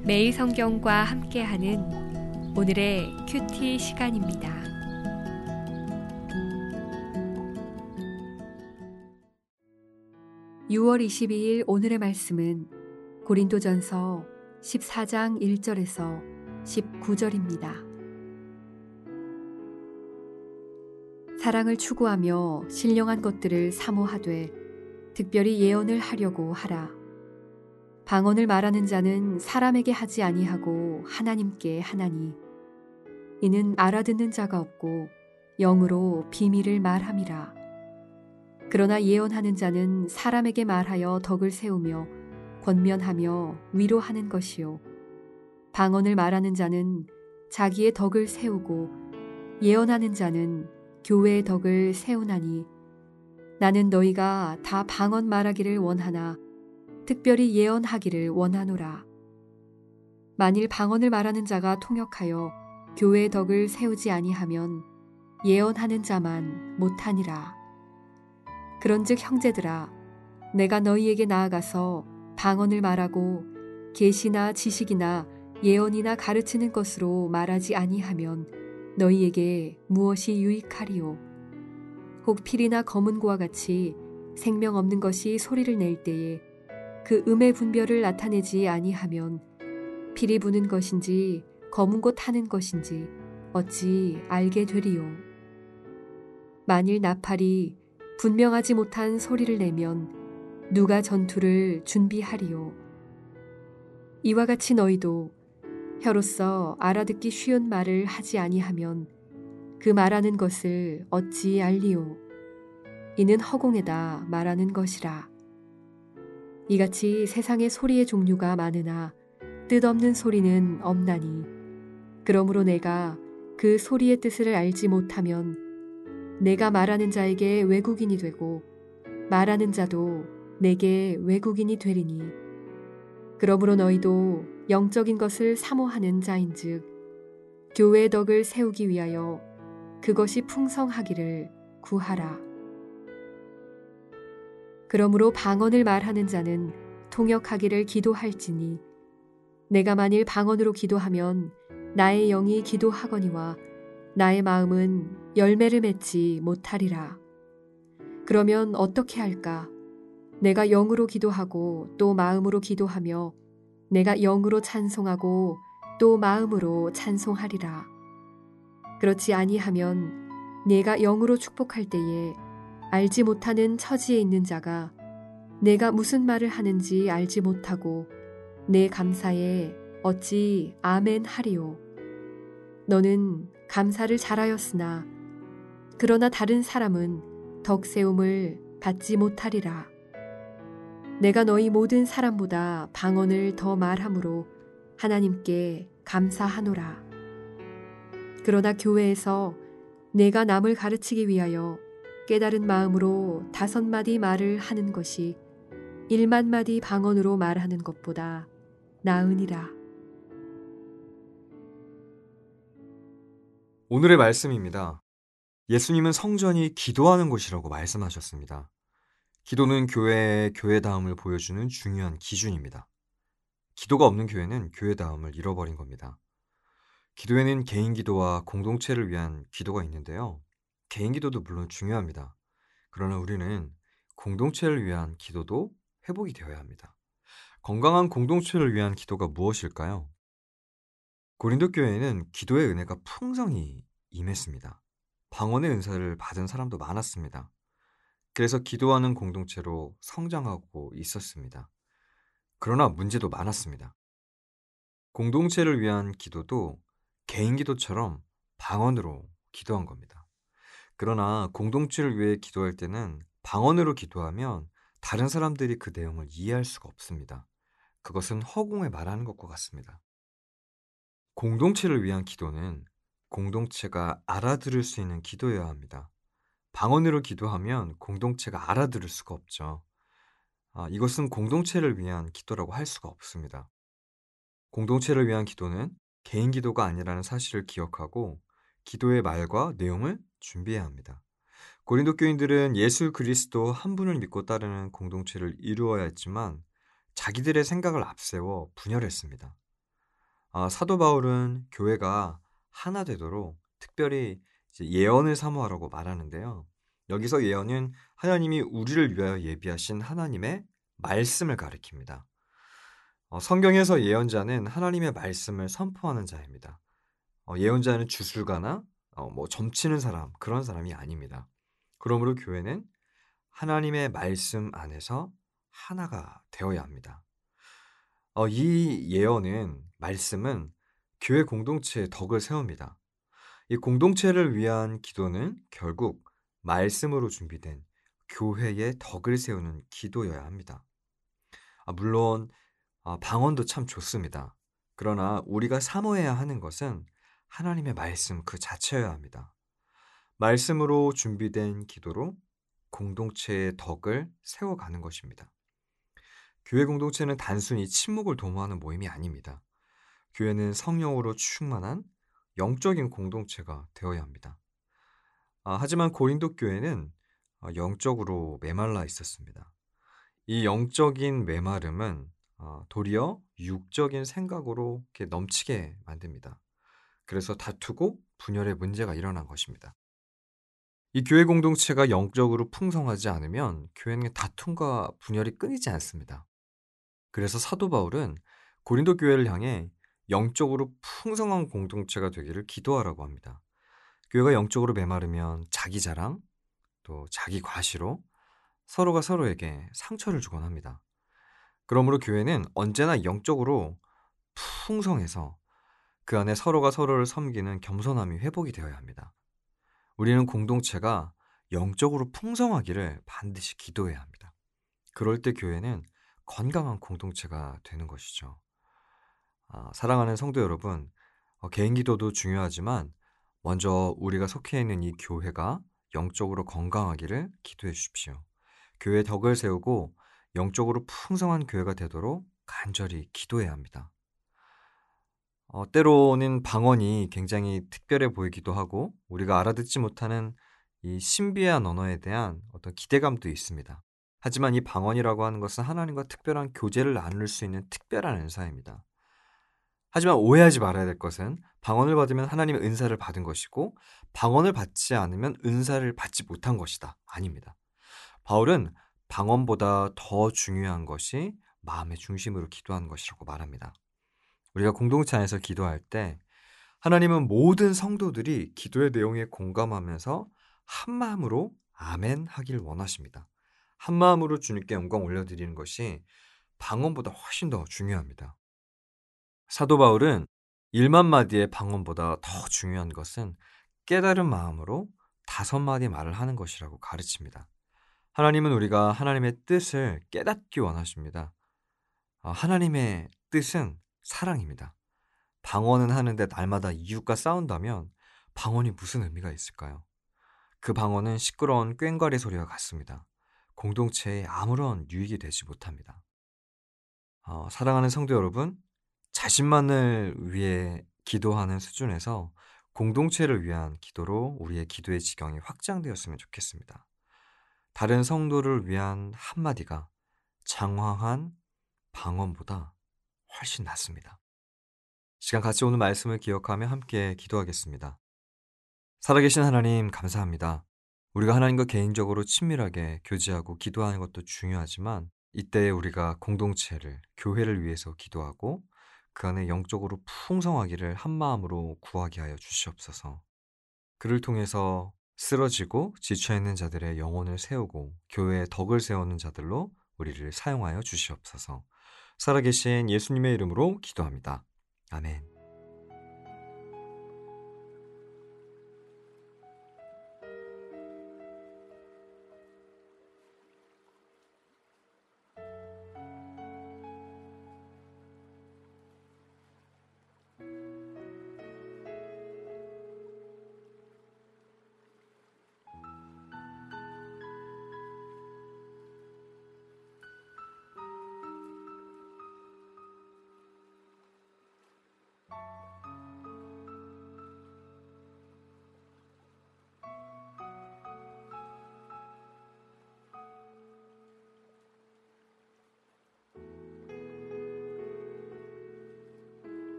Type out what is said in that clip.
매일 성경과 함께하는 오늘의 큐티 시간입니다. 6월 22일 오늘의 말씀은 고린도전서 14장 1절에서 19절입니다. 사랑을 추구하며 신령한 것들을 사모하되 특별히 예언을 하려고 하라. 방언을 말하는 자는 사람에게 하지 아니하고 하나님께 하나니 이는 알아듣는 자가 없고 영으로 비밀을 말함이라. 그러나 예언하는 자는 사람에게 말하여 덕을 세우며 권면하며 위로하는 것이요 방언을 말하는 자는 자기의 덕을 세우고 예언하는 자는 교회의 덕을 세우나니 나는 너희가 다 방언 말하기를 원하나 특별히 예언하기를 원하노라. 만일 방언을 말하는 자가 통역하여 교회의 덕을 세우지 아니하면 예언하는 자만 못하니라. 그런즉 형제들아, 내가 너희에게 나아가서 방언을 말하고 계시나 지식이나 예언이나 가르치는 것으로 말하지 아니하면 너희에게 무엇이 유익하리요? 혹 필이나 검은고와 같이 생명 없는 것이 소리를 낼 때에 그 음의 분별을 나타내지 아니하면 필이 부는 것인지 검은고 타는 것인지 어찌 알게 되리요? 만일 나팔이 분명하지 못한 소리를 내면 누가 전투를 준비하리요? 이와 같이 너희도 혀로서 알아듣기 쉬운 말을 하지 아니하면 그 말하는 것을 어찌 알리요? 이는 허공에다 말하는 것이라. 이같이 세상에 소리의 종류가 많으나 뜻없는 소리는 없나니 그러므로 내가 그 소리의 뜻을 알지 못하면 내가 말하는 자에게 외국인이 되고 말하는 자도 내게 외국인이 되리니 그러므로 너희도 영적인 것을 사모하는 자인즉 교회의 덕을 세우기 위하여 그것이 풍성하기를 구하라. 그러므로 방언을 말하는 자는 통역하기를 기도할지니 내가 만일 방언으로 기도하면 나의 영이 기도하거니와 나의 마음은 열매를 맺지 못하리라. 그러면 어떻게 할까? 내가 영으로 기도하고 또 마음으로 기도하며 내가 영으로 찬송하고 또 마음으로 찬송하리라. 그렇지 아니하면 내가 영으로 축복할 때에 알지 못하는 처지에 있는 자가 내가 무슨 말을 하는지 알지 못하고 내 감사에 어찌 아멘 하리요? 너는 감사를 잘하였으나 그러나 다른 사람은 덕세움을 받지 못하리라. 내가 너희 모든 사람보다 방언을 더 말함으로 하나님께 감사하노라. 그러나 교회에서 내가 남을 가르치기 위하여 깨달은 마음으로 5마디 말을 하는 것이 1만 마디 방언으로 말하는 것보다 나으니라. 오늘의 말씀입니다. 예수님은 성전이 기도하는 곳이라고 말씀하셨습니다. 기도는 교회의 교회다움을 보여주는 중요한 기준입니다. 기도가 없는 교회는 교회다움을 잃어버린 겁니다. 기도에는 개인 기도와 공동체를 위한 기도가 있는데요. 개인 기도도 물론 중요합니다. 그러나 우리는 공동체를 위한 기도도 회복이 되어야 합니다. 건강한 공동체를 위한 기도가 무엇일까요? 고린도 교회에는 기도의 은혜가 풍성히 임했습니다. 방언의 은사를 받은 사람도 많았습니다. 그래서 기도하는 공동체로 성장하고 있었습니다. 그러나 문제도 많았습니다. 공동체를 위한 기도도 개인 기도처럼 방언으로 기도한 겁니다. 그러나 공동체를 위해 기도할 때는 방언으로 기도하면 다른 사람들이 그 내용을 이해할 수가 없습니다. 그것은 허공에 말하는 것과 같습니다. 공동체를 위한 기도는 공동체가 알아들을 수 있는 기도여야 합니다. 방언으로 기도하면 공동체가 알아들을 수가 없죠. 이것은 공동체를 위한 기도라고 할 수가 없습니다. 공동체를 위한 기도는 개인 기도가 아니라는 사실을 기억하고 기도의 말과 내용을 준비해야 합니다. 고린도 교인들은 예수 그리스도 한 분을 믿고 따르는 공동체를 이루어야 했지만 자기들의 생각을 앞세워 분열했습니다. 사도 바울은 교회가 하나 되도록 특별히 이제 예언을 사모하라고 말하는데요. 여기서 예언은 하나님이 우리를 위하여 예비하신 하나님의 말씀을 가리킵니다. 성경에서 예언자는 하나님의 말씀을 선포하는 자입니다. 예언자는 주술가나 점치는 사람, 그런 사람이 아닙니다. 그러므로 교회는 하나님의 말씀 안에서 하나가 되어야 합니다. 이 예언은, 말씀은 교회 공동체의 덕을 세웁니다. 이 공동체를 위한 기도는 결국 말씀으로 준비된 교회의 덕을 세우는 기도여야 합니다. 물론 방언도 참 좋습니다. 그러나 우리가 사모해야 하는 것은 하나님의 말씀 그 자체여야 합니다. 말씀으로 준비된 기도로 공동체의 덕을 세워가는 것입니다. 교회 공동체는 단순히 침묵을 도모하는 모임이 아닙니다. 교회는 성령으로 충만한 영적인 공동체가 되어야 합니다. 하지만 고린도 교회는 영적으로 메말라 있었습니다. 이 영적인 메마름은 도리어 육적인 생각으로 이렇게 넘치게 만듭니다. 그래서 다투고 분열의 문제가 일어난 것입니다. 이 교회 공동체가 영적으로 풍성하지 않으면 교회는 다툼과 분열이 끊이지 않습니다. 그래서 사도 바울은 고린도 교회를 향해 영적으로 풍성한 공동체가 되기를 기도하라고 합니다. 교회가 영적으로 메마르면 자기 자랑, 또 자기 과시로 서로가 서로에게 상처를 주곤 합니다. 그러므로 교회는 언제나 영적으로 풍성해서 그 안에 서로가 서로를 섬기는 겸손함이 회복이 되어야 합니다. 우리는 공동체가 영적으로 풍성하기를 반드시 기도해야 합니다. 그럴 때 교회는 건강한 공동체가 되는 것이죠. 사랑하는 성도 여러분, 개인 기도도 중요하지만 먼저 우리가 속해 있는 이 교회가 영적으로 건강하기를 기도해 주십시오. 교회의 덕을 세우고 영적으로 풍성한 교회가 되도록 간절히 기도해야 합니다. 때로는 방언이 굉장히 특별해 보이기도 하고 우리가 알아듣지 못하는 이 신비한 언어에 대한 어떤 기대감도 있습니다. 하지만 이 방언이라고 하는 것은 하나님과 특별한 교제를 나눌 수 있는 특별한 은사입니다. 하지만 오해하지 말아야 될 것은 방언을 받으면 하나님의 은사를 받은 것이고 방언을 받지 않으면 은사를 받지 못한 것이다. 아닙니다. 바울은 방언보다 더 중요한 것이 마음의 중심으로 기도하는 것이라고 말합니다. 우리가 공동체 안에서 기도할 때 하나님은 모든 성도들이 기도의 내용에 공감하면서 한마음으로 아멘 하길 원하십니다. 한마음으로 주님께 영광 올려드리는 것이 방언보다 훨씬 더 중요합니다. 사도 바울은 1만 마디의 방언보다 더 중요한 것은 깨달은 마음으로 5마디 말을 하는 것이라고 가르칩니다. 하나님은 우리가 하나님의 뜻을 깨닫기 원하십니다. 하나님의 뜻은 사랑입니다. 방언은 하는데 날마다 이웃과 싸운다면 방언이 무슨 의미가 있을까요? 그 방언은 시끄러운 꽹과리 소리와 같습니다. 공동체에 아무런 유익이 되지 못합니다. 사랑하는 성도 여러분, 자신만을 위해 기도하는 수준에서 공동체를 위한 기도로 우리의 기도의 지경이 확장되었으면 좋겠습니다. 다른 성도를 위한 한마디가 장황한 방언보다 훨씬 낫습니다. 시간 같이 오는 말씀을 기억하며 함께 기도하겠습니다. 살아계신 하나님 감사합니다. 우리가 하나님과 개인적으로 친밀하게 교제하고 기도하는 것도 중요하지만 이때 우리가 공동체를, 교회를 위해서 기도하고 그 안에 영적으로 풍성하기를 한마음으로 구하게 하여 주시옵소서. 그를 통해서 쓰러지고 지쳐있는 자들의 영혼을 세우고 교회의 덕을 세우는 자들로 우리를 사용하여 주시옵소서. 살아계신 예수님의 이름으로 기도합니다. 아멘.